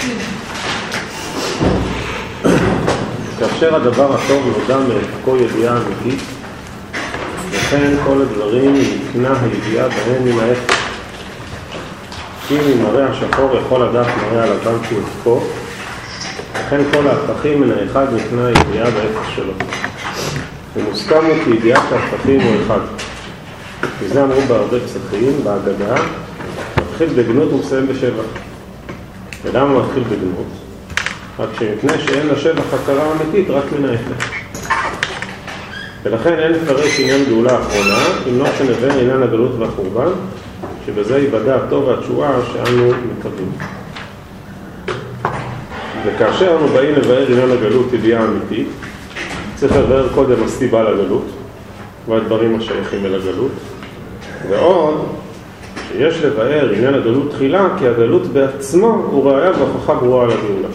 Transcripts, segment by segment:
כאשר הדבר הטוב נודע מערכו ידיעה אמיתית, וכן כל הדברים נקנה הידיעה בהם מן ההפך. כי ממראה השחור יכול לדעת מראה הלבן שהוא הפכו, וכן כל ההפכים מן האחד נקנה הידיעה בהפך שלו. ומוסכם הוא כי ידיעת ההפכים הוא אחד. וזה אמרו בהרבה פסחים, בהגדה, מתחיל בגנות ומסיים בשבח. ולמה מתחיל בגנות? רק שמפני שאין לשבח הכרה אמיתית, רק מן ההפך. ולכן אין לפרש עניין גאולה האחרונה, אם לא שנבן עניין הגלות והחורבן, שבזה ייבדע הטוב והתשועה שאנו מקווים. וכאשר אנו באים לבאר עניין הגלות ידיעה אמיתית, צריך לבאר קודם הסיבה לגלות, והדברים השייכים אל הגלות. ועוד, שיש לבאר עניין הגלות תחילה, כי הגלות בעצמו הוא ראיה והוכחה ברורה על הגאולה.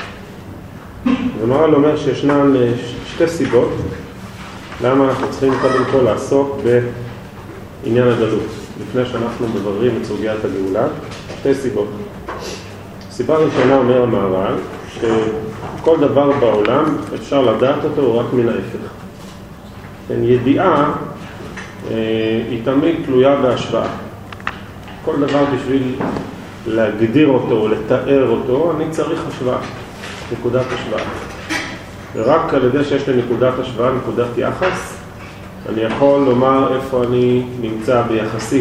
ומר"ל אומר שישנן שתי סיבות למה אנחנו צריכים קודם כל לעסוק בעניין הגלות לפני שאנחנו מבררים את סוגיית הגאולה. שתי סיבות. סיבה ראשונה אומר המהר"ל שכל דבר בעולם אפשר לדעת אותו רק מן ההפך. ידיעה היא תמיד תלויה בהשוואה. כל דבר בשביל להגדיר אותו או לתאר אותו אני צריך השוואה, נקודת השוואה. ורק על ידי שיש לי נקודת השוואה, נקודת יחס, אני יכול לומר איפה אני נמצא ביחסית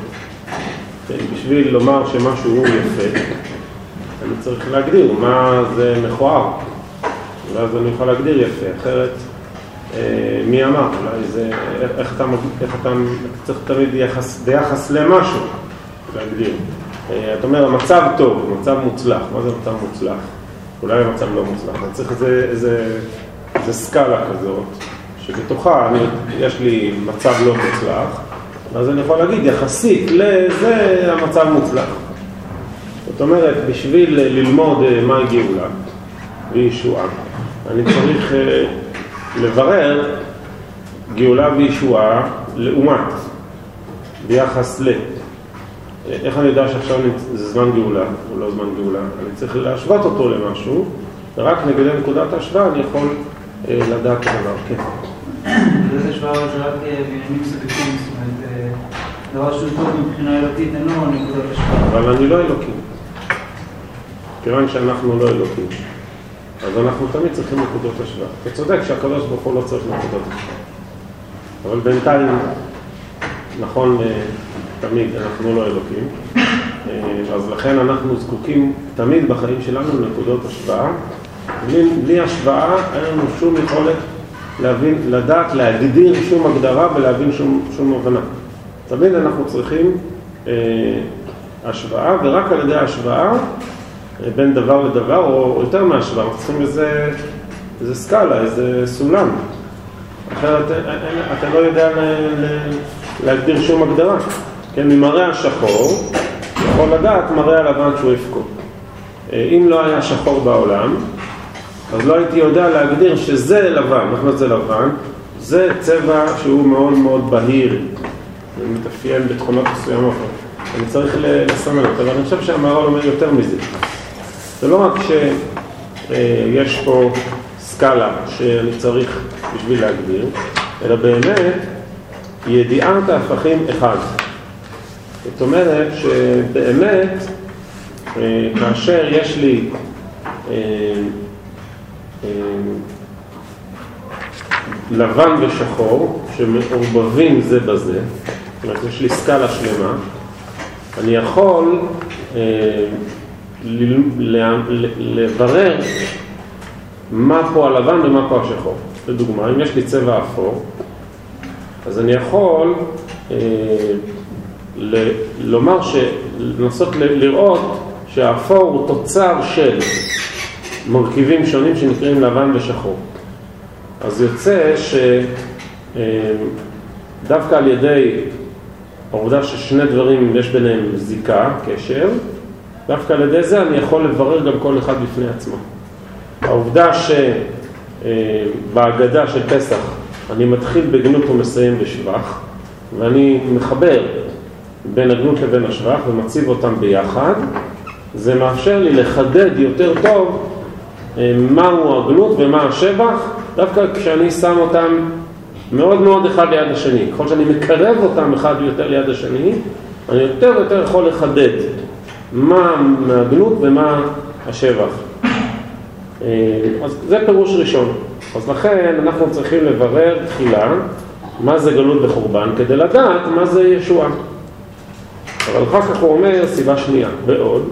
בשביל לומר שמשהו הוא יפה, אני צריך להגדיר מה זה מכוער. ואז אני יכול להגדיר יפה, אחרת מי אמר? אולי זה, איך אתה צריך תמיד ביחס למשהו להגדיר. אתה אומר, המצב טוב, מצב מוצלח. מה זה מצב מוצלח? אולי המצב לא מוצלח. אני צריך איזה סקאלה כזאת, שבתוכה יש לי מצב לא מוצלח, אז אני יכול להגיד, יחסית לזה המצב מוצלח. זאת אומרת, בשביל ללמוד מה גאולה וישועה, אני צריך לברר גאולה וישועה לעומת, ביחס איך אני יודע שעכשיו זה זמן גאולה או לא זמן גאולה? אני צריך להשוות אותו למשהו, ורק נגד נקודת ההשוואה אני יכול לדעת דבר. כן. זה השוואה זה רק בעניינים סובייקטיביים, זאת אומרת, דבר שהוא טוב מבחינה אלוקית אינו נקודת השוואה. אבל אני לא אלוקים. כיוון שאנחנו לא אלוקים. אז אנחנו תמיד צריכים נקודות השוואה. אתה צודק שהקדוש ברוך הוא לא צריך נקודות השוואה. אבל בינתיים, נכון, תמיד אנחנו לא אלוקים. אז לכן אנחנו זקוקים תמיד בחיים שלנו לנקודות השוואה. בלי השוואה אין לנו שום יכולת להבין, לדעת, להגדיר שום הגדרה ולהבין שום הבנה. תמיד אנחנו צריכים השוואה, ורק על ידי השוואה בין דבר לדבר, או יותר מהשוואה, אנחנו צריכים איזה סקאלה, איזה סולם. אחרת אתה לא יודע להגדיר שום הגדרה. כן, ממראה השחור יכול לדעת מראה הלבן שהוא הפקו. אם לא היה שחור בעולם, אז לא הייתי יודע להגדיר שזה לבן, אנחנו זה לבן, זה צבע שהוא מאוד מאוד בהיר, מתאפיין בתכונות מסוימות. אני צריך לסמן אותו, אבל אני חושב שהמהר"ל אומר יותר מזה. זה לא רק שיש פה סקאלה שאני צריך בשביל להגדיר, אלא באמת ידיעת ההפכים אחד. זאת אומרת שבאמת כאשר יש לי לבן ושחור שמעורבבים זה בזה, זאת אומרת יש לי סקאלה שלמה, אני יכול לברר מה פה הלבן ומה פה השחור. לדוגמה, אם יש לי צבע אפור, אז אני יכול לומר לנסות לראות שהאפור הוא תוצר של מרכיבים שונים שנקראים לבן ושחור. אז יוצא שדווקא על ידי העובדה ששני דברים יש ביניהם זיקה, קשר, דווקא על ידי זה אני יכול לברר גם כל אחד בפני עצמו. העובדה שבהגדה של פסח אני מתחיל בגנות ומסיים בשבח, ואני מחבר בין הגנות לבין השבח ומציב אותם ביחד, זה מאפשר לי לחדד יותר טוב מהו הגלות ומה השבח, דווקא כשאני שם אותם מאוד מאוד אחד ליד השני. ככל שאני מקרב אותם אחד יותר ליד השני, אני יותר ויותר יכול לחדד מה הגלות ומה השבח. אז זה פירוש ראשון. אז לכן אנחנו צריכים לברר תחילה מה זה גלות בחורבן, כדי לדעת מה זה ישועה. אבל אחר כך הוא אומר סיבה שנייה, ועוד.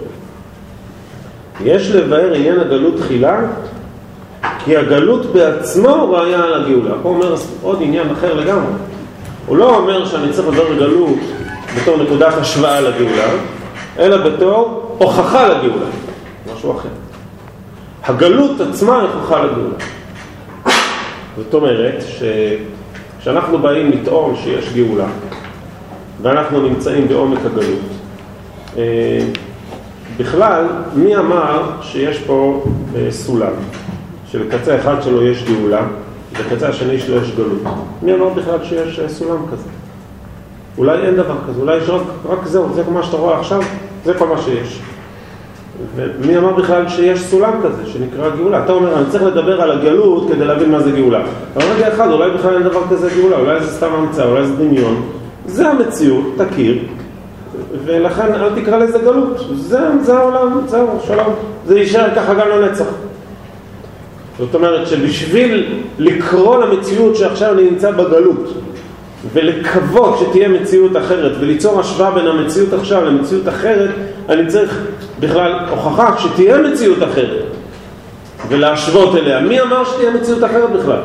יש לבאר עניין הגלות תחילה, כי הגלות בעצמו ראיה על הגאולה. פה אומר עוד עניין אחר לגמרי. הוא לא אומר שאני צריך לברר גלות בתור נקודת השוואה לגאולה, אלא בתור הוכחה לגאולה. משהו אחר. הגלות עצמה היא הוכחה לגאולה. זאת אומרת שכשאנחנו באים לטעון שיש גאולה, ואנחנו נמצאים בעומק הגלות, בכלל, מי אמר שיש פה סולם, שלקצה אחד שלו יש גאולה, ולקצה השני שלו יש גלות? מי אמר בכלל שיש סולם כזה? אולי אין דבר כזה, אולי יש רק זהו, זה מה שאתה רואה עכשיו, זה כל מה שיש. ומי אמר בכלל שיש סולם כזה, שנקרא גאולה? אתה אומר, אני צריך לדבר על הגלות כדי להבין מה זה גאולה. אבל רגע אחד, אולי בכלל אין דבר כזה גאולה, אולי זה סתם המצאה, אולי זה דמיון. זה המציאות, תכיר, ולכן אל תקרא לזה גלות. זה העולם, זהו, שלום. זה יישאר ככה גם לנצח. זאת אומרת שבשביל לקרוא למציאות שעכשיו אני נמצא בגלות, ולקוות שתהיה מציאות אחרת, וליצור השוואה בין המציאות עכשיו למציאות אחרת, אני צריך בכלל הוכחה שתהיה מציאות אחרת, ולהשוות אליה. מי אמר שתהיה מציאות אחרת בכלל?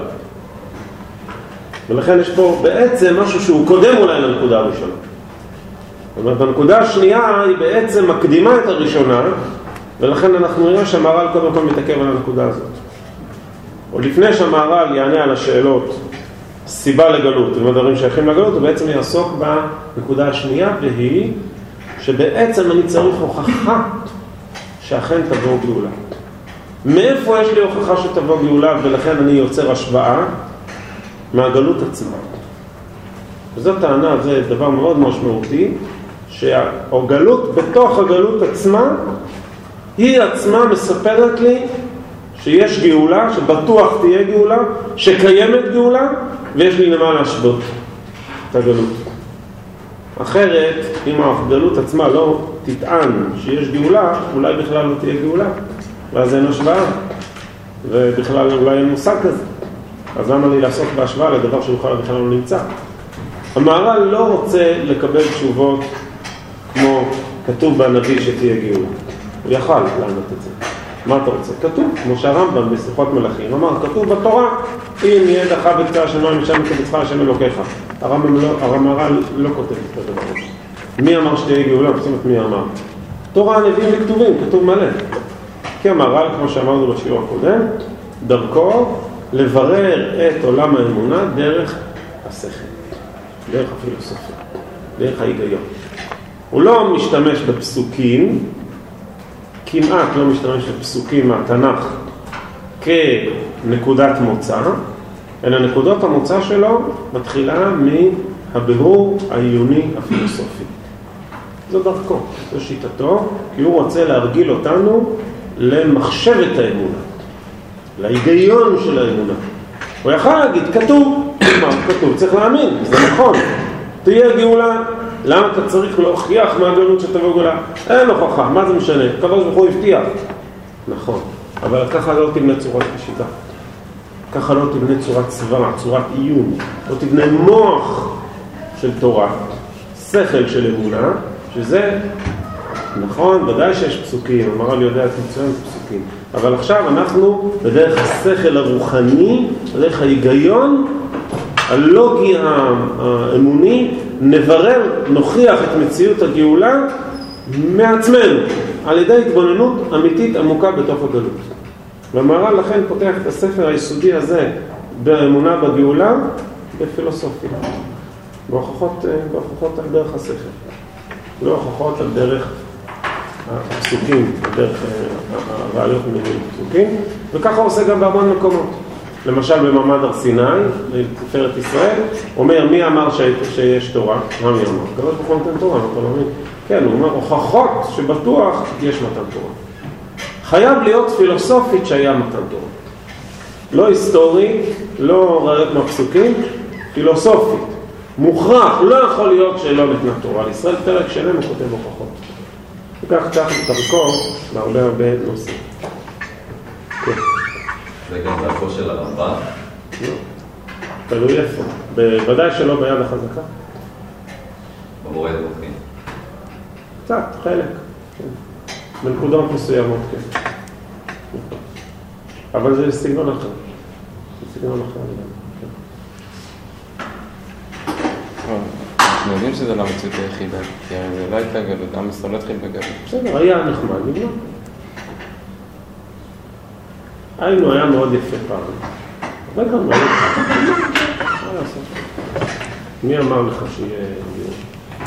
ולכן יש פה בעצם משהו שהוא קודם אולי לנקודה הראשונה. זאת אומרת, הנקודה השנייה היא בעצם מקדימה את הראשונה, ולכן אנחנו נראה שהמהר"ל קודם כל מתעכב על הנקודה הזאת. או לפני שהמהר"ל יענה על השאלות סיבה לגלות ומה דברים שייכים לגלות, הוא בעצם יעסוק בנקודה השנייה, והיא שבעצם אני צריך הוכחה שאכן תבוא גאולה. מאיפה יש לי הוכחה שתבוא גאולה, ולכן אני יוצר השוואה? מהגלות עצמה. וזאת טענה, זה דבר מאוד משמעותי, שהגלות בתוך הגלות עצמה, היא עצמה מספרת לי שיש גאולה, שבטוח תהיה גאולה, שקיימת גאולה, ויש לי למה להשוות את הגלות. אחרת, אם הגלות עצמה לא תטען שיש גאולה, אולי בכלל לא תהיה גאולה, ואז אין השוואה, ובכלל אולי אין מושג כזה. אז למה לי לעסוק בהשוואה לדבר שבכלל בכלל לא נמצא? המהר"ל לא רוצה לקבל תשובות כמו כתוב בנביא שתהיה גאולה. הוא יכל לענות את זה. מה אתה רוצה? כתוב, כמו שהרמב"ם בשיחות מלכים אמר, כתוב בתורה, אם יהיה לך בקצה השמיים משם מקבצך השם אלוקיך. המהר"ל לא כותב את הדבר הזה. מי אמר שתהיה גאולה? זאת מי אמר? תורה, הנביאים וכתובים, כתוב מלא. כי המהר"ל, כמו שאמרנו בשיעור הקודם, דרכו לברר את עולם האמונה דרך השכל, דרך הפילוסופיה, דרך ההיגיון. הוא לא משתמש בפסוקים, כמעט לא משתמש בפסוקים מהתנ"ך כנקודת מוצא, אלא נקודות המוצא שלו מתחילה מהבירור העיוני הפילוסופי. זו דרכו, זו שיטתו, כי הוא רוצה להרגיל אותנו למחשבת האמונה, להיגיון של האמונה. הוא יכול להגיד, כתוב, כתוב, צריך להאמין, זה נכון, תהיה גאולה. למה אתה צריך להוכיח מהגלות שתבוא גאולה? אין הוכחה, מה זה משנה? הקדוש ברוך הוא הבטיח. נכון, אבל ככה לא תבנה צורת חשיבה, ככה לא תבנה צורת סברה, צורת עיון, לא תבנה מוח של תורה, שכל של אמונה, שזה נכון, ודאי שיש פסוקים, המהר"ל יודע את מצוין פסוקים, אבל עכשיו אנחנו בדרך השכל הרוחני, בדרך ההיגיון הלוגי האמוני, נברר, נוכיח את מציאות הגאולה מעצמנו, על ידי התבוננות אמיתית עמוקה בתוך הגלות. והמהר"ל לכן פותח את הספר היסודי הזה באמונה בגאולה בפילוסופיה, בהוכחות על דרך הספר, לא הוכחות על דרך הפסוקים, על דרך הרעיונות ממילים פסוקים, וככה עושה גם בהמון מקומות. למשל במעמד הר סיני, לתפארת ישראל, אומר מי אמר שיש תורה? מה מי אמר? הקדוש ברוך הוא נותן תורה, אתה לא מבין? כן, הוא אומר, הוכחות שבטוח יש מתן תורה. חייב להיות פילוסופית שהיה מתן תורה. לא היסטורי, לא ראיות מהפסוקים, פילוסופית. מוכרח, לא יכול להיות שלא ניתנה תורה. לישראל פרק שלם הוא כותב הוכחות. וכך צריך לתרקור בהרבה נושאים. זה גם דרכו של הרמב"ם? לא. תלוי איפה. בוודאי שלא ביד החזקה. במורה דרכים. קצת, חלק. בנקודות מסוימות, כן. אבל זה סגנון אחר. זה סגנון אחר. אנחנו יודעים שזה לא המציאות היחידה, כי זה לא הייתה גלות, עם ישראל לא התחיל בגלות. בסדר, היה נחמד, נגמר. היינו, היה מאוד יפה פעם. אבל גם מאוד יפה. מה לעשות? מי אמר לך שיהיה דיון?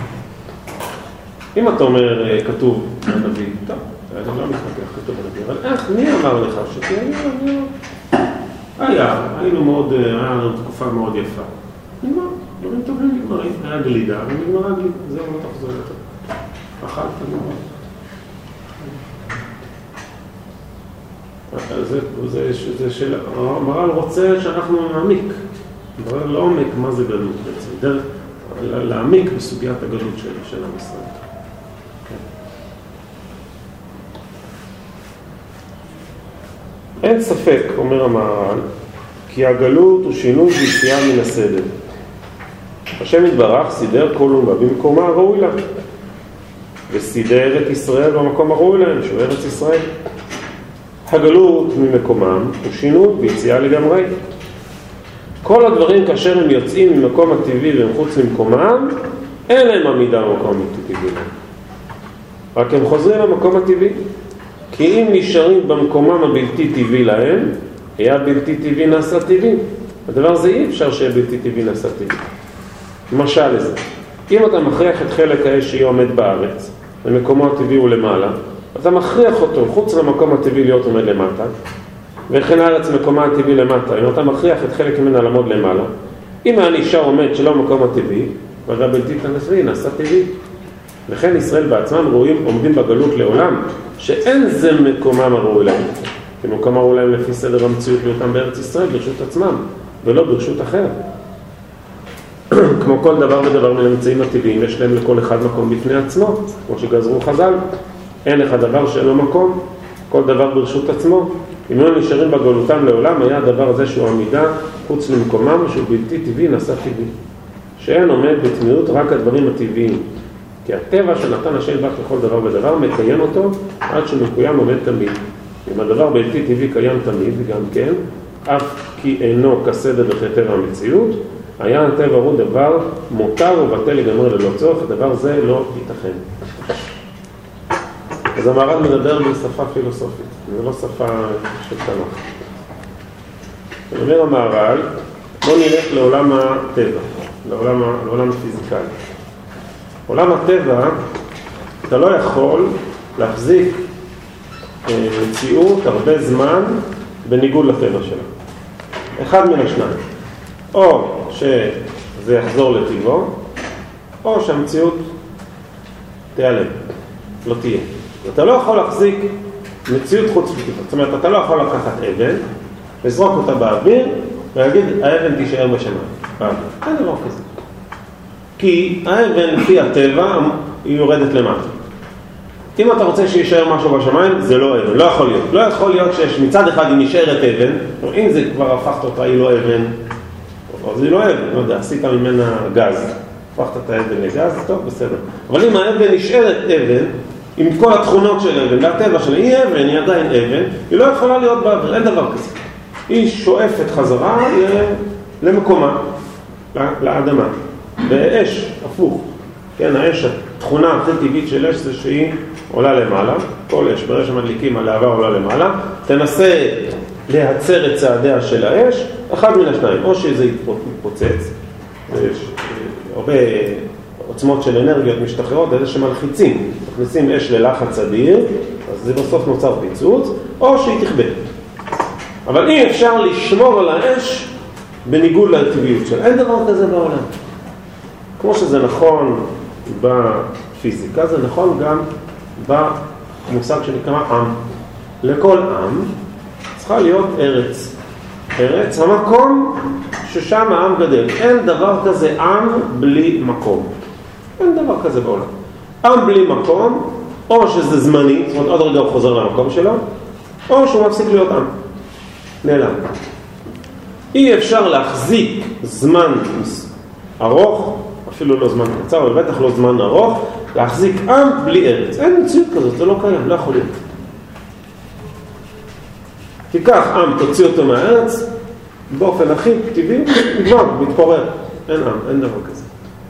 אם אתה אומר כתוב בנביא, טוב, אני לא מתחכך כתוב בנביא, אבל איך, מי אמר לך שתהיה דיון? היינו מאוד, היה תקופה מאוד יפה. נגמר, דברים טובים נגמרים, היה גלידה, ונגמרה גלידה, זהו, לא תחזור יותר. אכלת נגמר. זה של, המר"ל רוצה שאנחנו נעמיק, נברר לעומק מה זה גלות בעצם, דרך להעמיק בסוגיית הגלות של עם ישראל. אין ספק, אומר המהר"ל, כי הגלות הוא שינוי ויציאה מן הסדר. השם יתברך סידר כל אומה במקומה הראוי לה, וסידר את ישראל במקום הראוי להם, שהוא ארץ ישראל. הגלות ממקומם הוא שינוי ויציאה לגמרי. כל הדברים כאשר הם יוצאים ממקום הטבעי והם חוץ ממקומם, אין להם עמידה במקום הטבעי. רק הם חוזרים למקום הטבעי. כי אם נשארים במקומם הבלתי טבעי להם, היה בלתי טבעי נעשה טבעי. הדבר הזה אי אפשר שיהיה בלתי טבעי נעשה טבעי. למשל לזה, אם אתה מכריח את חלק האש שיהיה עומד בארץ, ומקומו הטבעי הוא למעלה, אתה מכריח אותו חוץ למקום הטבעי להיות עומד למטה, וכן הארץ מקומה הטבעי למטה, אם אתה מכריח את חלק ממנה לעמוד למעלה, אם האנישה עומד שלא במקום הטבעי, והרי בלתי טבעי נעשה טבעי. וכן ישראל בעצמם עומדים בגלות לעולם, שאין זה מקומם הראוי להם. כי מקומם הראוי להם לפי סדר המציאות באותם בארץ ישראל, ברשות עצמם, ולא ברשות אחרת. כמו כל דבר ודבר מן האמצעים הטבעיים, יש להם לכל אחד מקום בפני עצמו, כמו שגזרו חז"ל. אין לך דבר שאין לו מקום, כל דבר ברשות עצמו. אם הם נשארים בגלותם לעולם, היה הדבר הזה שהוא עמידה חוץ למקומם, שהוא בלתי טבעי, נעשה טבעי. שאין עומד בתמיעות רק הדברים הטבעיים. כי הטבע שנתן השם יתברך לכל דבר ודבר מקיים אותו עד שמקוים עומד תמיד. אם הדבר בלתי טבעי קיים תמיד, גם כן, אף כי אינו כסדר וכטבע המציאות, היה הטבע הוא דבר מותר ובטל לגמרי ללא צורך, הדבר זה לא ייתכן. אז המהר"ל מדבר בשפה פילוסופית, זה לא שפה של תנ"ך. אומר המהר"ל, בוא נלך לעולם הטבע, לעולם הפיזיקלי. עולם הטבע, אתה לא יכול להחזיק מציאות הרבה זמן בניגוד לטבע שלה. אחד מן השניים. או שזה יחזור לטבעו, או שהמציאות תיעלם, לא תהיה. אתה לא יכול להחזיק מציאות חוץ מטבע. זאת אומרת, אתה לא יכול לקחת אבן, לזרוק אותה באוויר, ולהגיד, האבן תישאר בשמיים. באוויר. אין דבר כזה. כי האבן לפי הטבע היא יורדת למטה. אם אתה רוצה שישאר משהו בשמיים, זה לא אבן, לא יכול להיות. לא יכול להיות שיש מצד אחד היא נשארת אבן, או אם זה כבר הפכת אותה, היא לא אבן, אז היא לא אבן, לא יודע, עשית ממנה גז. הפכת את האבן לגז, טוב, בסדר. אבל אם האבן נשארת אבן, עם כל התכונות של אבן, והטבע שלה, היא אבן, היא עדיין אבן, היא לא יכולה להיות באוויר, אין דבר כזה. היא שואפת חזרה למקומה, לאדמה. באש, הפוך. כן, האש, התכונה הכי טבעית של אש זה שהיא עולה למעלה. כל אש, ברגע שמדליקים הלהבה עולה למעלה. תנסה להצר את צעדיה של האש, אחד מן השניים. או שזה יתפוצץ, יש הרבה עוצמות של אנרגיות משתחררות, זה שמלחיצים, מכניסים אש ללחץ אדיר, אז זה בסוף נוצר פיצוץ, או שהיא תכבה. אבל אי אפשר לשמור על האש בניגוד לטבעיות שלה. אין דבר כזה בעולם. כמו שזה נכון בפיזיקה, פיזיקה, זה נכון גם במושג שנקרא עם. לכל עם צריכה להיות ארץ. ארץ, המקום ששם העם גדל. אין דבר כזה עם בלי מקום. אין דבר כזה בעולם. עם בלי מקום, או שזה זמני, זאת אומרת עוד רגע הוא חוזר למקום שלו, או שהוא מפסיק להיות עם. נעלם. אי אפשר להחזיק זמן ארוך, אפילו לא זמן קצר, אבל בטח לא זמן ארוך, להחזיק עם בלי ארץ. אין מציאות כזאת, זה לא קיים, לא יכול להיות. תיקח עם, תוציא אותו מהארץ, באופן הכי טבעי, נגמר, מתפורר. אין עם, אין דבר כזה.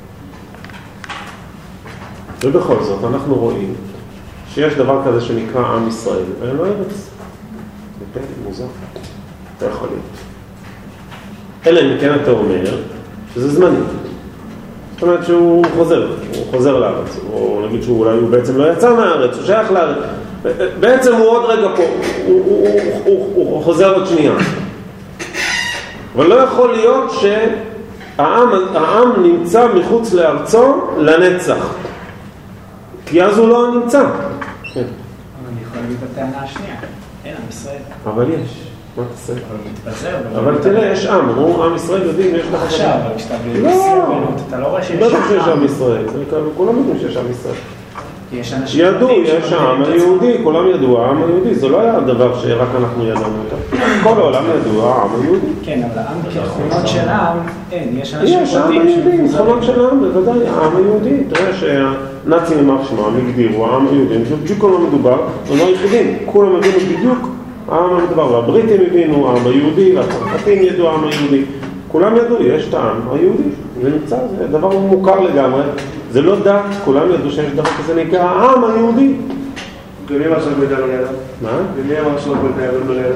ובכל זאת, אנחנו רואים שיש דבר כזה שנקרא עם ישראל, ואין לו ארץ. זה פלא, מוזר. זה יכול להיות. אלא אם כן אתה אומר שזה זמני. זאת אומרת שהוא חוזר לארץ, או נגיד שאולי הוא בעצם לא יצא מהארץ, הוא שייך לארץ. בעצם הוא עוד רגע פה, הוא חוזר עוד שנייה. אבל לא יכול להיות שהעם נמצא מחוץ לארצו לנצח. כי אז הוא לא נמצא. כן. אבל אני יכול להגיד את הטענה השנייה. אין עם ישראל. אבל יש. מה תעשה? אבל אבל תראה, יש עם. עם ישראל יודעים, יש לך... עכשיו, אבל כשאתה בסרבנות, אתה לא רואה שיש בטח שיש עם ישראל. כולם יודעים שיש עם ישראל. יש אנשים... ידעו, יש העם היהודי, כולם ידעו, העם היהודי. זה לא היה דבר שרק אנחנו ידענו אותו. כל העולם ידעו, העם היהודי. כן, אבל העם כתכונות של העם, אין. יש יש העם היהודי, תכונות של העם, בוודאי, העם היהודי. תראה שהנאצים יימח שמם, הגדירו, העם היהודי. זה בדיוק כל מה מדובר, זה לא היחידים. כולם הבינו בדיוק העם המדבר. והבריטים הבינו, העם היהודי, והצרפתים ידעו, העם היהודי. כולם ידעו, יש את העם היהודי. זה נמצא, זה דבר מוכר לגמרי. זה לא דת, כולם ידעו שיש דבר כזה נקרא העם היהודי. ומי אמר שלא בידע לא לידה? מה? ומי אמר שלא בידע לא לידה?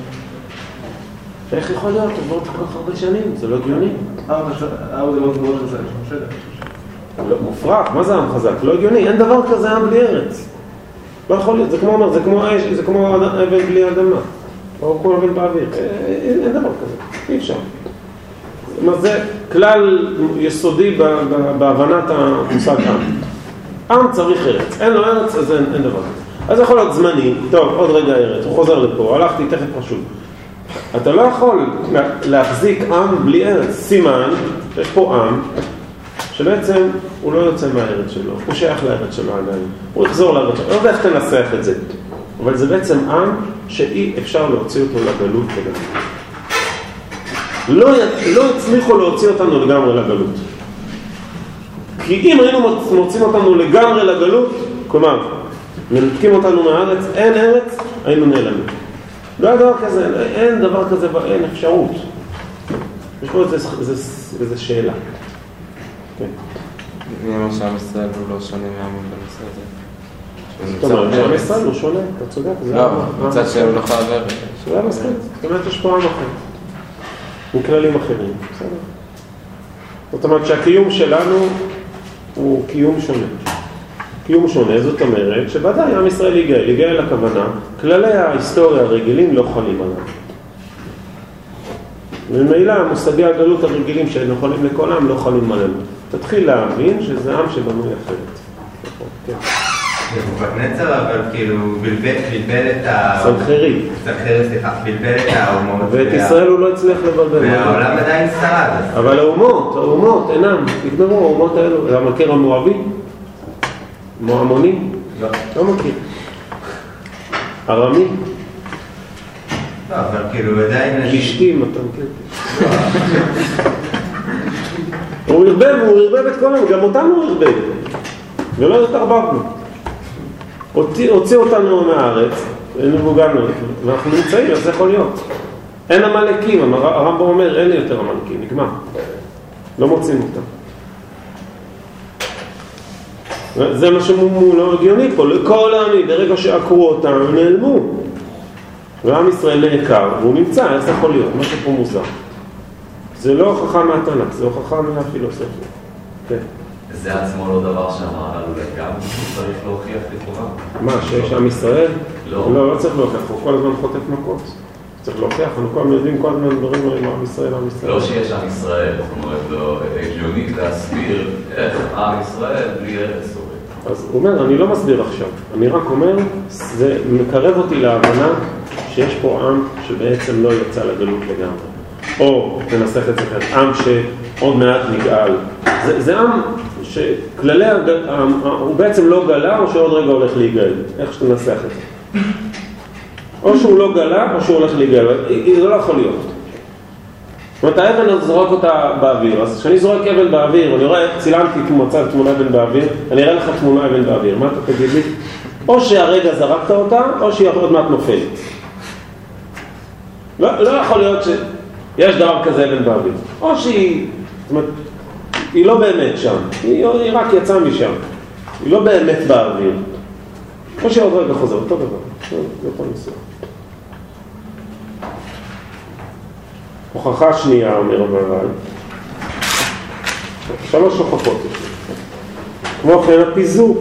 איך יכול להיות? עברו כל כך הרבה שנים, זה לא הגיוני. זה מאוד מאוד חזק, בסדר. לא, מופרך, מה זה עם חזק? לא הגיוני, אין דבר כזה עם בלי ארץ. לא יכול להיות, זה כמו אומר, זה כמו אש, זה כמו אבן בלי אדמה. או כמו אבן באוויר, אין דבר כזה, אי אפשר. זה כלל יסודי בהבנת המושג עם. עם צריך ארץ, אין לו ארץ, אז אין דבר כזה. אז יכול להיות זמני, טוב, עוד רגע ארץ, הוא חוזר לפה, הלכתי תכף פשוט. אתה לא יכול להחזיק עם בלי ארץ, סימן, יש פה עם, שבעצם הוא לא יוצא מהארץ שלו, הוא שייך לארץ שלו עדיין, הוא יחזור לארץ שלו, לא יודע איך תנסח את זה, אבל זה בעצם עם שאי אפשר להוציא אותו לגלות לגמרי. לא הצליחו להוציא אותנו לגמרי לגלות. כי אם היינו מוצאים אותנו לגמרי לגלות, כלומר, מנתקים אותנו מהארץ, אין ארץ, היינו נעלמים. לא היה דבר כזה, אין דבר כזה, אין אפשרות. יש פה איזו שאלה. כן. מי אמר שעם ישראל הוא לא שונה מהעמים בנושא הזה? זאת אומרת, שעם ישראל הוא שונה, אתה צודק. לא, מצד שהם לא חייב ארץ. זה היה מספיק, זאת אומרת, יש פה עם אחר. מכללים אחרים, בסדר? זאת אומרת שהקיום שלנו הוא קיום שונה. קיום שונה, זאת אומרת שבוודאי עם ישראל יגאל הכוונה, כללי ההיסטוריה הרגילים לא חלים עליו. וממילא מושגי הגלות הרגילים שנכונים לכל עם לא חלים עלינו. תתחיל להבין שזה עם שבנוי אחרת. כן. נבוכדנצר אבל כאילו בלבל את ה... סנחריב. סליחה, בלבל את האומות. ואת ישראל הוא לא הצליח לבלבל. והעולם עדיין שרד. אבל האומות אינם, נגמרו האומות האלו. אתה מכיר המואבי? מואמונים? לא. לא מכיר. ארמי? לא, אבל כאילו עדיין... פלישתים, אתה מכיר? הוא הרבב את כולם, גם אותנו הוא הרבב. ולא התערבבנו. הוציא אותנו מהארץ, נבוגנו, ואנחנו נמצאים, אז זה יכול להיות. אין המלאקים, הרמב"ם אומר, אין יותר המלאקים, נגמר. לא מוצאים אותם. זה מה שהוא לא הגיוני פה, לכל העמים, ברגע שעקרו אותם, הם נעלמו. ועם ישראל נעקר, והוא נמצא, איך זה יכול להיות? משהו פה מוזר. זה לא הוכחה מהתנ"ך, זה הוכחה מהפילוסופיה. כן. זה עצמו לא דבר שאמר לנו לגמרי, צריך להוכיח לכאורה. מה, שיש עם ישראל? לא. לא צריך להוכיח, הוא כל הזמן חוטף מכות. צריך להוכיח, אנחנו כל הזמן יודעים כל הזמן דברים עם עם ישראל. לא שיש עם ישראל, זאת אומרת, לא הגיונית להסביר איך עם ישראל בלי ארץ סורי. אז הוא אומר, אני לא מסביר עכשיו, אני רק אומר, זה מקרב אותי להבנה שיש פה עם שבעצם לא יצא לגלות לגמרי. או, תנסח את זה כאן, עם שעוד מעט נגאל. זה עם שכללי הוא בעצם לא גלה, או שעוד רגע הולך להיגאל. איך שתנסח את זה? או שהוא לא גלה, או שהוא הולך להיגאל. זה לא יכול להיות. זאת אומרת, האבן אז זורק אותה באוויר. אז כשאני זורק אבן באוויר, אני רואה, צילמתי מצב תמונה אבן באוויר, אני אראה לך תמונה אבן באוויר. מה אתה תגיד לי? או שהרגע זרקת אותה, או שהיא עוד מעט נופלת. לא יכול להיות שיש דבר כזה אבן באוויר. או שהיא, זאת אומרת, היא לא באמת שם. היא רק יצאה משם. היא לא באמת באוויר. או שהיא עוד רגע חוזר, אותו דבר. זה אותו ניסוח. הוכחה שנייה, אומר המהר"ל. 3 הוכחות. כמו כן, הפיזור.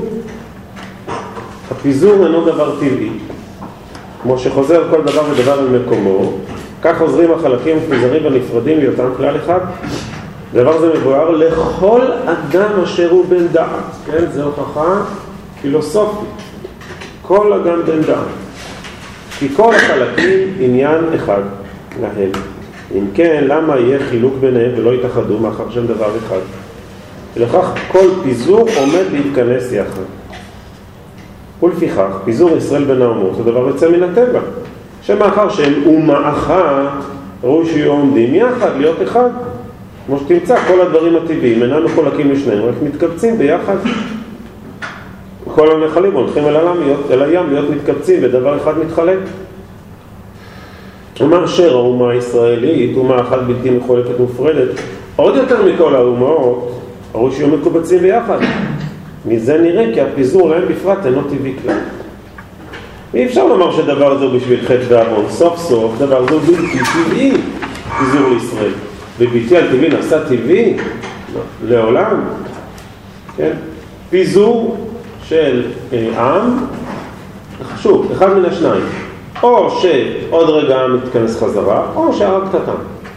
הפיזור אינו דבר טבעי. כמו שחוזר כל דבר ודבר במקומו, כך חוזרים החלקים המפוזרים והנפרדים להיותם כלל אחד. דבר זה מבואר לכל אדם אשר הוא בן דעת. כן? זו הוכחה פילוסופית. כל אדם בן דעת. כי כל החלקים עניין אחד להם. אם כן, למה יהיה חילוק ביניהם ולא יתאחדו מאחר שהם דבר אחד? ולכך כל פיזור עומד להתכנס יחד. ולפיכך, פיזור ישראל בין האומות זה דבר יוצא מן הטבע. שמאחר שהם אומה אחת, ראוי שיהיו עומדים יחד, להיות אחד. כמו שתמצא, כל הדברים הטבעיים אינם מחולקים לשניהם, רק מתקבצים ביחד. כל הנחלים הולכים אל הים להיות מתקבצים ודבר אחד מתחלק. ומאשר האומה הישראלית, אומה אחת בלתי מחולקת מופרדת, עוד יותר מכל האומות, ראוי שיהיו מקובצים ביחד. מזה נראה כי הפיזור להם בפרט אינו טבעי כלל. ואי אפשר לומר שדבר זה בשביל חטא ועוון. סוף סוף דבר זה בלתי טבעי פיזור לישראל. ובלתי על טבעי נעשה טבעי לעולם. כן? פיזור של עם, חשוב, אחד מן השניים. או שעוד רגע העם מתכנס חזרה, או שהרג קטן.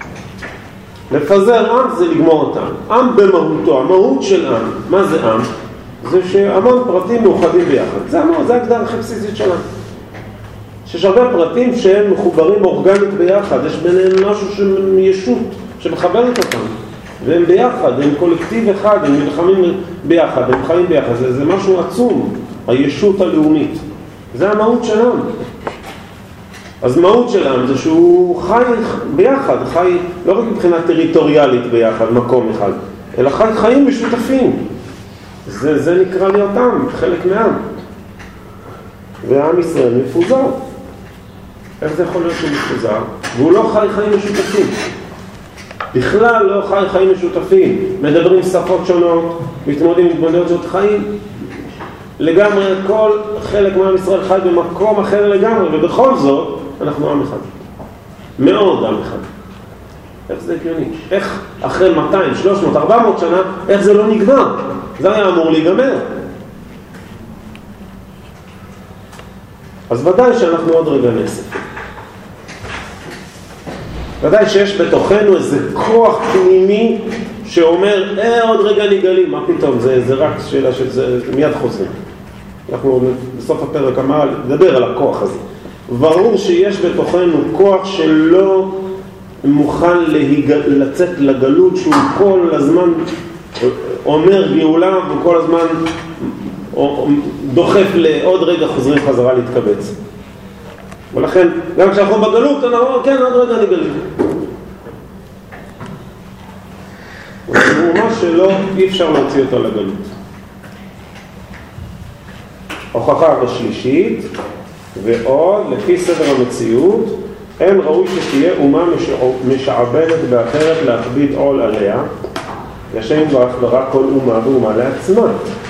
לפזר עם זה לגמור אותם. עם במהותו, המהות של עם. מה זה עם? זה שהמון פרטים מאוחדים ביחד. זה ההגדרה הכי בסיסית שלנו. שיש הרבה פרטים שהם מחוברים אורגנית ביחד. יש ביניהם משהו של ישות שמחברת אותם. והם ביחד, הם קולקטיב אחד, הם נלחמים ביחד, הם חיים ביחד. זה משהו עצום, הישות הלאומית. זה המהות שלנו. אז מהות שלנו זה שהוא חי ביחד, חי לא רק מבחינה טריטוריאלית ביחד, מקום אחד, אלא חי חיים משותפים. זה נקרא להיות עם, חלק מעם. והעם ישראל מפוזר. איך זה יכול להיות שהוא מפוזר? והוא לא חי חיים משותפים. בכלל לא חי חיים משותפים. מדברים שפות שונות, מתמודדים עם התמודדות של חיים. לגמרי, כל חלק מעם ישראל חי במקום אחר לגמרי, ובכל זאת, אנחנו עם אחד. מאוד עם אחד. איך זה הגיוני? איך אחרי 200, 300, 400 שנה, איך זה לא נגמר? זה היה אמור להיגמר. אז ודאי שאנחנו עוד רגע נסף. ודאי שיש בתוכנו איזה כוח פנימי שאומר, עוד רגע נגלים. מה פתאום? זה רק שאלה של זה, מיד חוזרים. אנחנו בסוף הפרק אמר, נדבר על הכוח הזה. ברור שיש בתוכנו כוח שלא מוכן לצאת לגלות, שהוא כל הזמן אומר גאולה, וכל הזמן דוחף לעוד רגע חוזרים חזרה להתקבץ. ולכן, גם כשאנחנו בגלות, אנחנו אומרים, כן, עוד רגע נגלים. הוא מה שלא, אי אפשר להוציא אותו לגלות. הוכחה השלישית, ועוד, לפי סדר המציאות, אין ראוי שתהיה אומה משעבדת באחרת להכביד עול עליה, השם יתברך ברא כל אומה ואומה לעצמה.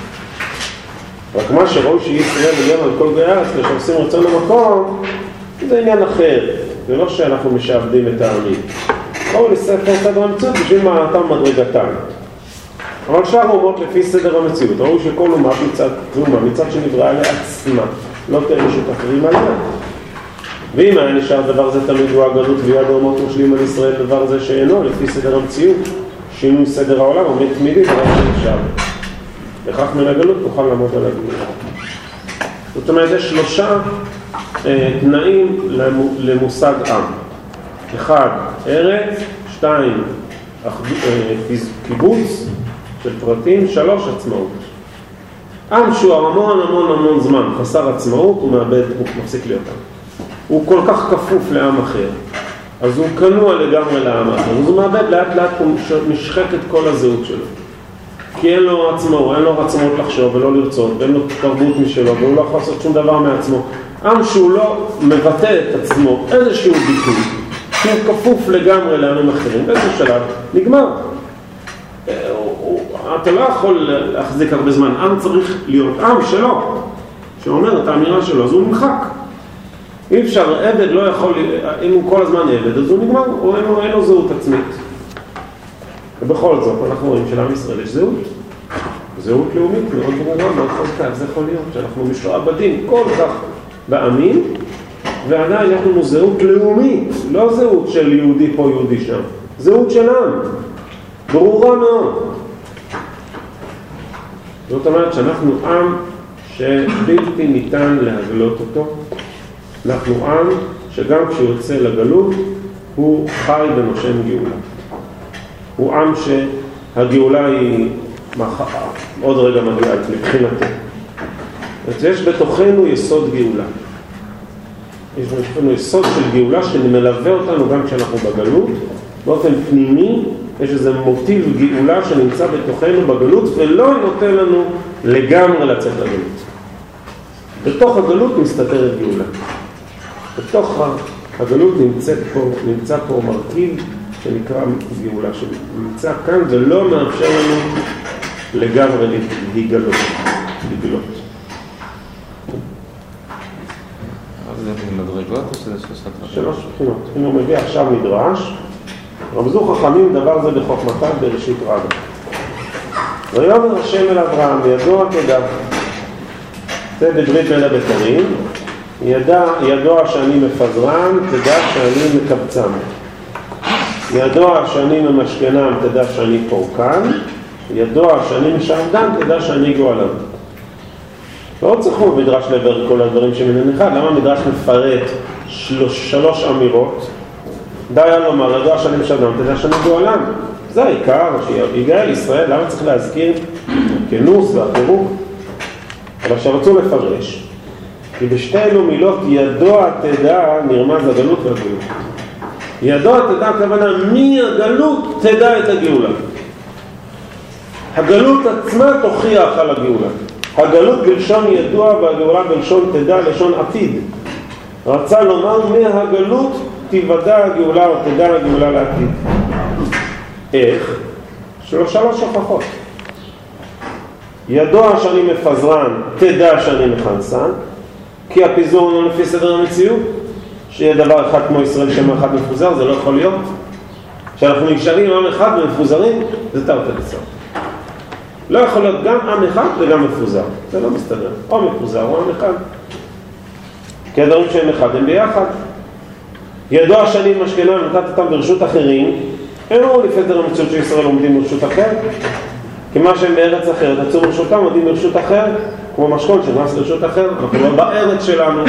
רק מה שראוי שישראל עליון על כל גארץ, כשעושים רצון למקום, זה עניין אחר. זה לא שאנחנו משעבדים את העמים. ראוי לספר סדר המציאות בשביל מעלתם מדרגתם. אבל שאר אומות לפי סדר המציאות, ראוי שכל אומה מצד שנבראה לעצמה, לא תהיה רשות אחרים עליה. ואם היה נשאר דבר זה תמיד הוא הגלות ויד האומות מושלים על ישראל דבר זה שאינו לפי סדר המציאות, שינוי סדר העולם עומד תמידי דבר שנשאר. לכך מן הגלות תוכל לעמוד על הגאולה. זאת אומרת, יש 3 תנאים למושג עם. 1, ארץ, 2, קיבוץ של פרטים, 3, עצמאות. עם שהוא המון זמן חסר עצמאות, הוא מפסיק להיות עם. הוא כל כך כפוף לעם אחר, אז הוא כנוע לגמרי לעם אחר, אז הוא מאבד לאט לאט, הוא משחק את כל הזהות שלו. כי אין לו עצמו, אין לו עצמות לחשוב ולא לרצות, ואין לו תרבות משלו, והוא לא יכול לעשות שום דבר מעצמו. עם שהוא לא מבטא את עצמו, איזשהו ביטוי, שהוא כפוף לגמרי לעמים אחרים, באיזשהו שלב, נגמר. אתה לא יכול להחזיק הרבה זמן, עם צריך להיות עם שלו, שאומר את האמירה שלו, אז הוא נמחק. אי אפשר, עבד לא יכול, אם הוא כל הזמן עבד, אז הוא נגמר, או אין לו זהות עצמית. ובכל זאת, אנחנו רואים שלעם ישראל יש זהות לאומית מאוד ברורה, מאוד חזקה. זה יכול להיות שאנחנו משועבדים כל כך בעמים, ועדיין יש לנו זהות לאומית, לא זהות של יהודי פה, יהודי שם, זהות של עם, ברורה מאוד. זאת אומרת שאנחנו עם שבלתי ניתן להגלות אותו, אנחנו עם שגם כשהוא יוצא לגלות, הוא חי ונושם גאולה. הוא עם שהגאולה היא עוד רגע מגיעה מבחינתו. יש בתוכנו יסוד גאולה. יש בתוכנו יסוד של גאולה שמלווה אותנו גם כשאנחנו בגלות. באופן פנימי יש איזה מוטיב גאולה שנמצא בתוכנו בגלות ולא נותן לנו לגמרי לצאת לגלות. בתוך הגלות מסתתרת גאולה. בתוך הגלות נמצא פה מרכיב שנקרא גאולה, שנמצא כאן ולא מאפשר לנו לגמרי לגלות. זה מדרגות או שזה 3 דברים? 3 בחינות. אם הוא מביא עכשיו מדרש, רמזו חכמים דבר זה בחוכמתם בראשית רבה. ויאמר השם אל אברהם, ידוע תדע. זה בברית בין הבתרים. ידוע שאני מפזרם, תדע שאני מקבצם. ידוע שאני ממשכנם, תדע שאני פורקן. ידוע שאני משעבדם, תדע שאני גואלם. לא צריכו מדרש לבר כל הדברים שמנן אחד. למה מדרש מפרט 3 אמירות? די על לומר, ידוע שאני משעבדם, תדע שאני גואלם. זה העיקר, שיגאל ישראל, למה צריך להזכיר כנוס והפירוק? אבל שרצו לפרש, כי בשתינו מילות ידוע תדע נרמז הגלות והגאולה. ידוע תדע הכוונה מהגלות תדע את הגאולה. הגלות עצמה תוכיח על הגאולה. הגלות בלשון ידוע והגאולה בלשון תדע, לשון עתיד. רצה לומר מהגלות תיוודע הגאולה או תדע הגאולה לעתיד. איך? 3 הוכחות. ידוע שאני מפזרן, תדע שאני מכנסן, כי הפיזור הוא לפי סדר המציאות, שיהיה דבר אחד כמו ישראל שם אחד מפוזר, זה לא יכול להיות. כשאנחנו נשארים עם עם אחד ומפוזרים, זה תרתי דסתרי. לא יכול להיות גם עם אחד וגם מפוזר, זה לא מסתדר, או מפוזר או עם אחד. כי הדברים שהם אחד הם ביחד. ידוע שאני משכנה ונתת אותם ברשות אחרים, הם אמרו לפי סדר המציאות שישראל עומדים ברשות אחר, כי מה שהם בארץ אחרת, עצור ברשותם עומדים ברשות אחר, כמו משכון שנכנס לרשות אחר, אנחנו לא בארץ שלנו.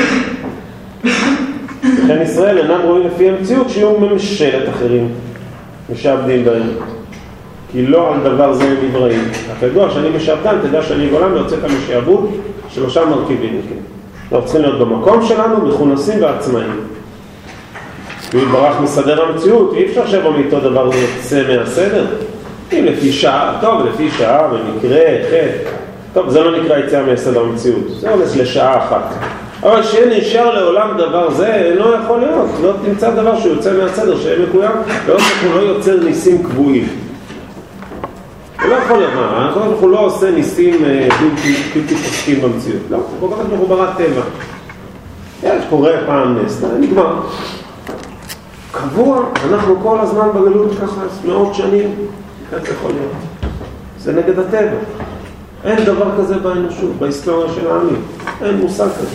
לכן ישראל אינם רואים לפי המציאות שיהיו ממשלת אחרים, משעבדים בהם. כי לא על דבר זה הם נבראים. אתה ידוע שאני משעבדן, תדע שאני גולם ויוצאת המשעבוד 3 מרכיבים. אנחנו צריכים להיות במקום שלנו, מכונסים ועצמאים. הוא יתברך מסדר המציאות, אי אפשר שבו מאיתו דבר יוצא מהסדר. אם לפי שעה, טוב, לפי שעה, במקרה, חטא. טוב, זה לא נקרא יציאה מהסדר המציאות. זה הולך לשעה אחת. אבל שיהיה נשאר לעולם דבר זה, לא יכול להיות. לא תמצא דבר שהוא יוצא מהסדר, שיהיה מקוים, הוא לא יוצר ניסים קבועים. הוא לא יכול להיות, אנחנו לא עושה ניסים בלתי פוסקים במציאות. לא, הוא כל כך מחוברת טבע. יש קורה פעם נס, נגמר. קבוע, אנחנו כל הזמן בגלות ככה, 100 שנים, איך זה יכול להיות? זה נגד הטבע. אין דבר כזה באנושות, בהיסטוריה של העמים. אין מושג כזה.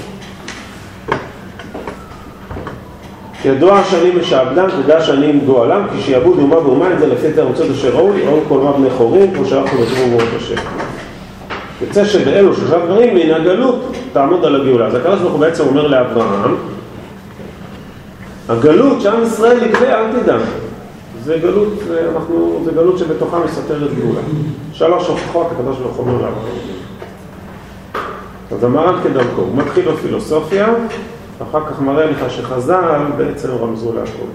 ידוע שאני משעבדם, תדע שאני גואלם, כי שיעבוד אומה ואומה את זה לפי תרצות אשר ראוי, או כל מה בני חורים, כמו שאנחנו בזמון ברות השם. יוצא שבאלו שלושה דברים מן הגלות תעמוד על הגאולה. אז הקדוש ברוך הוא בעצם אומר לאברהם, הגלות שעם ישראל יקרה אל תדע. זה גלות שבתוכה מסתתרת גאולה. 3 הוכחות הקדוש ברוך הוא אומר לאברהם. אז המהר"ל כדרכו, הוא מתחיל בפילוסופיה, אחר כך מראה לך שחז"ל בעצם רמזו להכל.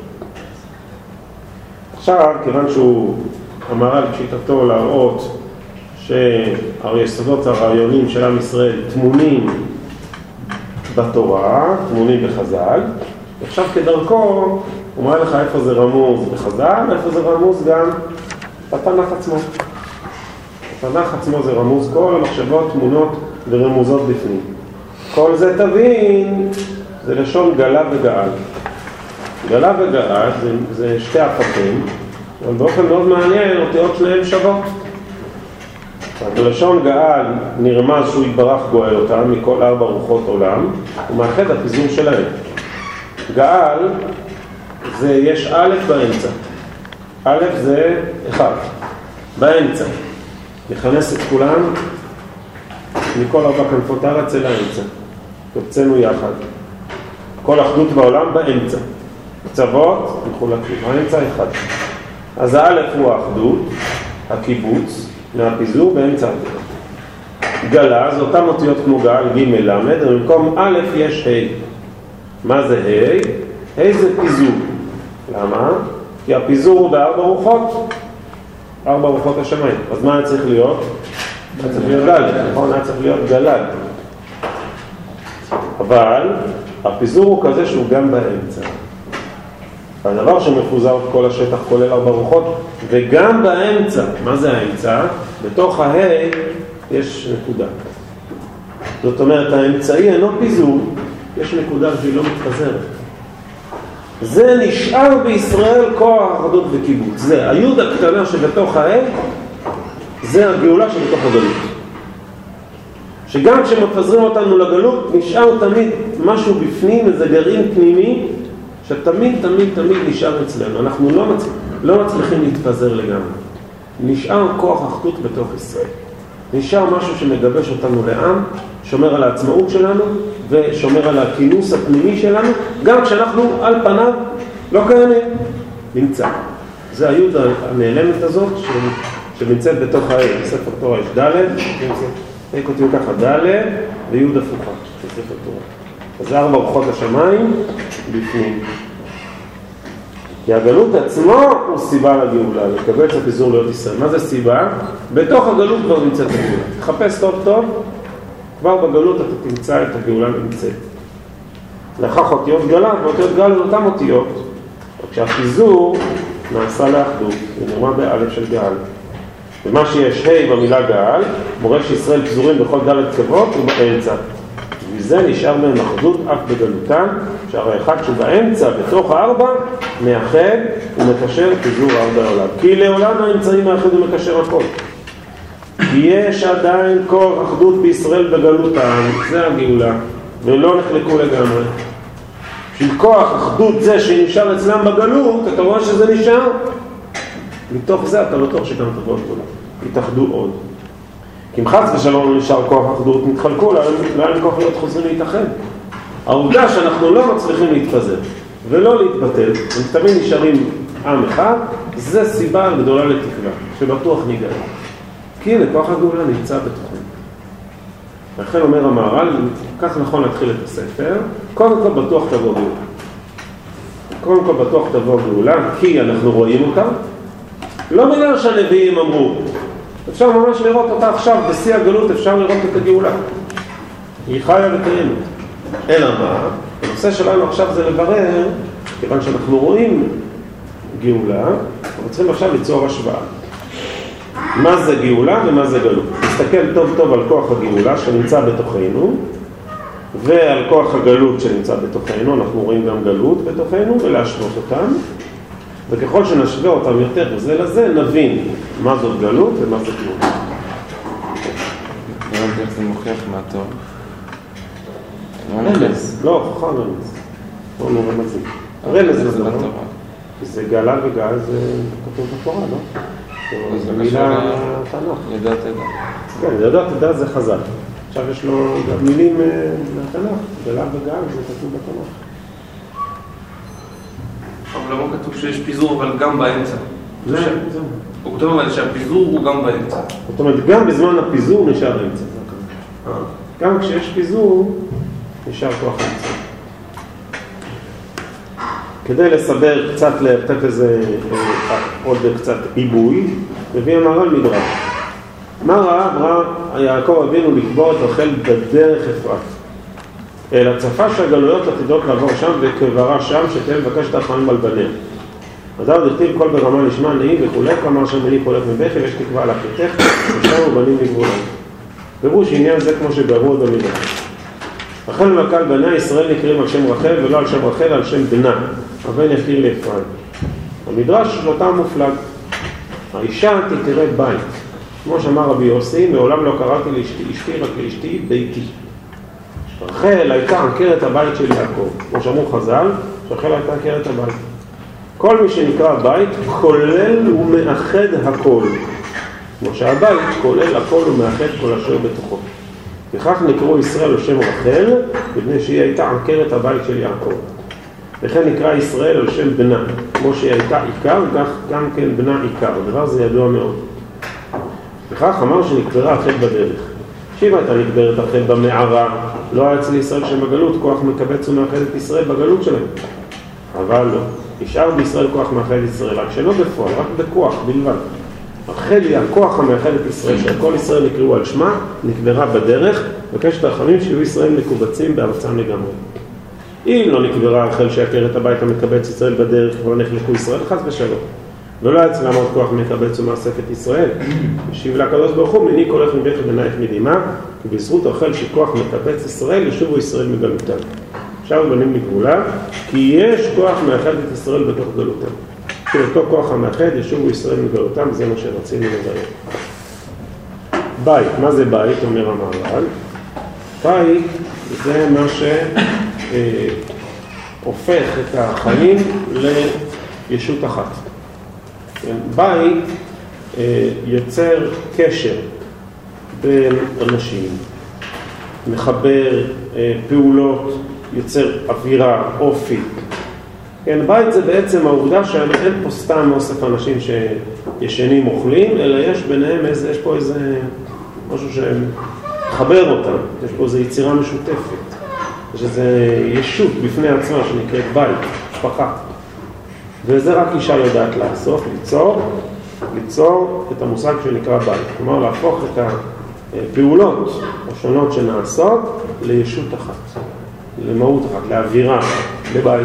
עכשיו, כיוון המהר"ל בשיטתו להראות שהיסודות הרעיונים של עם ישראל תמונים בתורה, תמונים בחז"ל, עכשיו כדרכו הוא מראה לך איפה זה רמוז בחז"ל, ואיפה זה רמוז גם בתנ"ך עצמו. בתנ"ך עצמו זה רמוז, כל המחשבות תמונות ורמוזות בפנים. כל זה תבין, זה לשון גלה וגאל. גלה וגאל זה שתי הפכים, אבל באופן מאוד מעניין, אותיות שניהם שוות. בלשון גאל נרמז שהוא יתברך גואל אותם מכל 4 רוחות עולם, הוא מאחד הפיזור שלהם. גאל זה יש א' באמצע. א' זה 1, באמצע. נכנס את כולם מכל 4 כנפות הארץ אל האמצע. קבצנו יחד. כל אחדות בעולם באמצע. קצוות מחולקים. האמצע 1. אז הא' הוא האחדות, הקיבוץ, מהפיזור באמצע. גלה, זה אותם אותיות כמו גל, ג' למד, ובמקום א' יש ה'. מה זה ה'? ה' זה פיזור. למה? כי הפיזור הוא ב4 רוחות. 4 רוחות השמיים. אז מה היה צריך להיות? היה צריך להיות גל, נכון? היה צריך להיות גלד. אבל הפיזור הוא כזה שהוא גם באמצע. הדבר שמפוזר את כל השטח כולל 4 רוחות, וגם באמצע. מה זה האמצע? בתוך ה' יש נקודה. זאת אומרת, האמצעי אינו פיזור, יש נקודה שהיא לא מתפזרת. זה נשאר בישראל כוח אחדות וקיבוץ. זה היוד הקטנה שבתוך ה' זה הגאולה שבתוך הגלות. שגם כשמפזרים אותנו לגלות, נשאר תמיד משהו בפנים, איזה גרעין פנימי, שתמיד תמיד תמיד נשאר אצלנו. אנחנו לא מצליחים להתפזר לגמרי. נשאר כוח אחדות בתוך ישראל. נשאר משהו שמגבש אותנו לעם, שומר על העצמאות שלנו, ושומר על הכינוס הפנימי שלנו, גם כשאנחנו על פניו לא קיימים. נמצא. זה היוד הנעלמת הזאת שנמצאת בתוך העיר. בספר תורה יש ד', כותבים ככה ד' ויוד הפוכה בספר תורה. אז זה 4 רוחות השמיים בפנים. כי הגלות עצמו הוא סיבה לגאולה, לקבץ הפיזור להיות ישראל. מה זה סיבה? בתוך הגלות כבר נמצאת הגאולה. תחפש טוב טוב, כבר בגלות אתה תמצא את הגאולה נמצאת. לכך אותיות גלה, ואותיות גל זה אותם אותיות. כשהפיזור נעשה לאחדות, זה נרמה באלף של גל. ומה שיש ה' במילה גל, מורה שישראל פזורים בכל ד' קצוות ובאמצע. וזה נשאר מהם אחדות אף בגלותם, שהרי אחד שהוא באמצע, בתוך 4, מאחד ומקשר פיזור 4 לעולם. כי לעולם האמצעים מאחד ומקשר הכל. כי יש עדיין כוח אחדות בישראל בגלותם, זה הגאולה, ולא נחלקו לגמרי. בשביל כוח אחדות זה שנשאר אצלם בגלות, אתה רואה שזה נשאר? מתוך זה אתה לא תוך שגם תבוא גדולה. יתאחדו עוד. כי אם חס ושלום לא נשאר כוח אחדות, נתחלקו, לא היה כוח להיות חוזרים להתאחד. העובדה שאנחנו לא מצליחים להתפזר ולא להתבטל, ותמיד נשארים עם אחד, זה סיבה גדולה לתקווה, שבטוח ניגע. כי הנה, כוח הגאולה נמצא בתוכנו. לכן אומר המהר"ל, כך נכון להתחיל את הספר, קודם כל בטוח תבוא גאולה. קודם כל בטוח תבוא גאולה, כי אנחנו רואים אותה. לא בגלל שהנביאים אמרו, אפשר ממש לראות אותה עכשיו, בשיא הגלות אפשר לראות את הגאולה. היא חיה וקיימת. אלא מה? הנושא שלנו עכשיו זה לברר, כיוון שאנחנו רואים גאולה, אנחנו צריכים עכשיו ליצור השוואה. מה זה גאולה ומה זה גלות? נסתכל טוב טוב על כוח הגאולה שנמצא בתוכנו, ועל כוח הגלות שנמצא בתוכנו, אנחנו רואים גם גלות בתוכנו, ולהשוות אותם. וככל שנשווה אותם יותר זה לזה, נבין מה זאת גלות ומה זאת גאולה. איך זה מוכיח מה טוב? רמז, לא, הוכחה רמז. לא רמזים. הרמז זה לא. זה גאלה וגאל, זה כתוב בתורה, לא? זו מילה תנ"ך. ידע תדע. כן, ידע תדע זה חז"ל. עכשיו יש לו גם מילים מהתנ"ך, גלה וגל, זה כתוב בתנ"ך. אבל למה כתוב שיש פיזור אבל גם באמצע? זה. הוא כותב אבל שהפיזור הוא גם באמצע. זאת אומרת, גם בזמן הפיזור נשאר אמצע. גם כשיש פיזור, נשאר כוח אמצע. כדי לסבר קצת, לתת איזה עוד קצת עיבוי, מביא המהר"ל מדרש. מה ראה יעקב אבינו לקבור את רחל בדרך אפרת? אלא צפה שהגלויות עתידות לעבור שם וקברה שם שתהיה מבקשת רחמים על בניה. אז עוד הכתיב כל ברמה נשמע נהי וכולי, כלומר שמני פולט מבכי ויש תקווה על אחריתך ושם ובנים לגבולם. פירוש עניין זה כמו שברו עוד במדרש. רחל ומלכה בניה ישראל נקראים על שם רחל ולא על שם רחל, על שם בנה, אבל יקיר לאפרים. המדרש שלותה מופלג. האישה תקרא בית. כמו שאמר רבי יוסי, מעולם לא קראתי לאשתי אשתי, רק לאשתי ביתי. רחל הייתה עקרת הבית של יעקב. כמו שאמרו חז"ל, שרחל הייתה עקרת הבית. כל מי שנקרא בית כולל ומאחד הכל. כמו שהבית כולל הכל ומאחד כל אשר בתוכו. וכך נקראו ישראל על שם רחל, מפני שהיא הייתה עקרת הבית של יעקב. וכן נקרא ישראל על שם בנה, כמו שהיא הייתה עיקר, כך גם כן בנה עיקר. הדבר זה ידוע מאוד. וכך אמר שנקברה רחל בדרך. שיבה הייתה נקברת רחל במערה, לא היה אצל ישראל שבגלות כוח מקבץ ומאחד את ישראל בגלות שלהם. אבל לא. נשאר בישראל כוח מאחד את ישראל, רק שלא בפועל, רק בכוח בלבד. רחל היא הכוח המאחד את ישראל, שכל ישראל נקראו על שמה, נקברה בדרך, בקשת רחמים שיהיו ישראל מקובצים בארצם לגמרי. אם לא נקברה רחל שעקרת הבית המקבץ ישראל בדרך, ולא נחלקו ישראל, חס ושלום. ולא היה אצלם עוד כוח מקבץ ומאסף את ישראל. משיב לקדוש ברוך הוא, מני קולך מבכי בנייך מדמעה, כי בזכות רחל שכוח מקבץ ישראל, ישובו ישראל מגלותם. עכשיו בנים לגבולה, כי יש כוח מאחד את ישראל בתוך גלותם. שאותו כוח המאחד ישובו ישראל מגלותם, זה מה שרצינו לדבר. בית, מה זה בית? אומר המהר"ל. בית זה מה שהופך את החיים לישות אחת. בית יוצר קשר בין אנשים, מחבר פעולות, יוצר אווירה, אופי. כן, בית זה בעצם העובדה שאין פה סתם אוסף אנשים שישנים אוכלים, אלא יש ביניהם יש פה איזה משהו שמחבר אותם, יש פה איזו יצירה משותפת, יש איזו ישות בפני עצמה שנקראת בית, משפחה. וזה רק אישה יודעת לעשות, ליצור את המושג שנקרא בית. כלומר, להפוך את הפעולות השונות שנעשות לישות אחת, למהות אחת, לאווירה, לבית.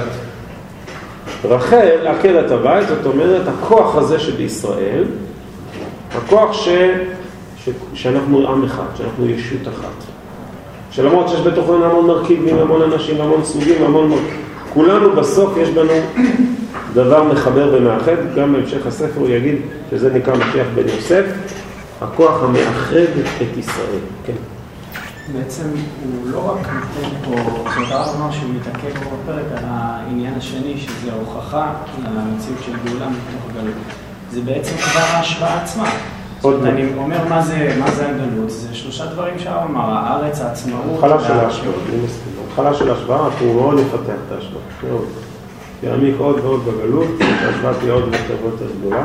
רחל, עקרת הבית, זאת אומרת, הכוח הזה שבישראל, הכוח שאנחנו עם אחד, שאנחנו ישות אחת. שלמרות שיש בתוכנו המון מרכיבים, המון אנשים, המון סוגים, כולנו בסוף יש בנו דבר מחבר ומאחד. גם בהמשך הספר הוא יגיד שזה נקרא משיח בן יוסף, הכוח המאחד את ישראל. כן. בעצם הוא לא רק נותן פה, זאת הרב אמר שהוא מתעכב פה בפרק על העניין השני, שזה ההוכחה למציאות של גאולה מתוך הגלות. זה בעצם כבר ההשוואה עצמה. אני אומר מה זה הגלות, זה שלושה דברים שהרב אמר, הארץ, העצמאות, התחלה של ההשוואה, אני מסכים. התחלה של ההשוואה, אנחנו מאוד נפתח את ההשוואה. מאוד. יעמיק עוד ועוד בגלות, ההשוואה תהיה עוד יותר גדולה.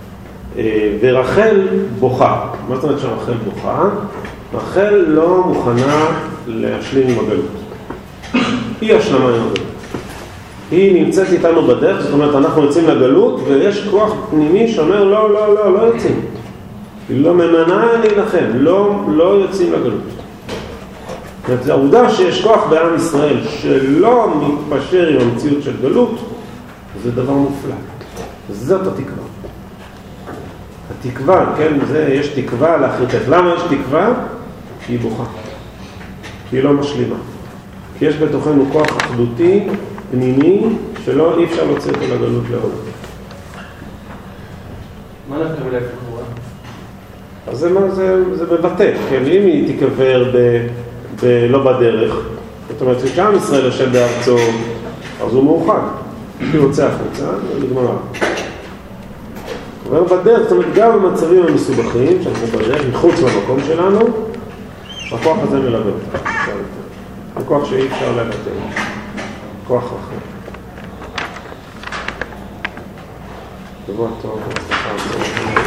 ורחל בוכה. מה זאת אומרת שרחל בוכה? רחל לא מוכנה להשלים עם הגלות. היא השלמה עם הגלות. היא נמצאת איתנו בדרך, זאת אומרת, אנחנו יוצאים לגלות, ויש כוח פנימי שאומר, לא יוצאים. היא לא ממנה להילחם, לא יוצאים לגלות. זאת העובדה שיש כוח בעם ישראל שלא מתפשר עם המציאות של גלות, זה דבר מופלא. זאת התקווה. התקווה, כן, יש תקווה לאחריתך. למה יש תקווה? כי היא בוכה. כי היא לא משלימה. כי יש בתוכנו כוח אחדותי, פנימי, שלא אי אפשר להוציא אותו לגלות לעולם. מה אנחנו מלאפי קבורה? אז זה מבטא, כן, אם היא תיקבר לא בדרך, זאת אומרת, כשעם ישראל יושב בארצו, אז הוא מאוחד. הוא יוצא החוצה, נגמרה. אומר בדרך, זאת אומרת, גם במצבים המסובכים, שאנחנו בדרך, מחוץ למקום שלנו, הכוח הזה מלווה אותה. זה כוח שאי אפשר לבטל. כוח אחר. שבוע טוב, הצלחה.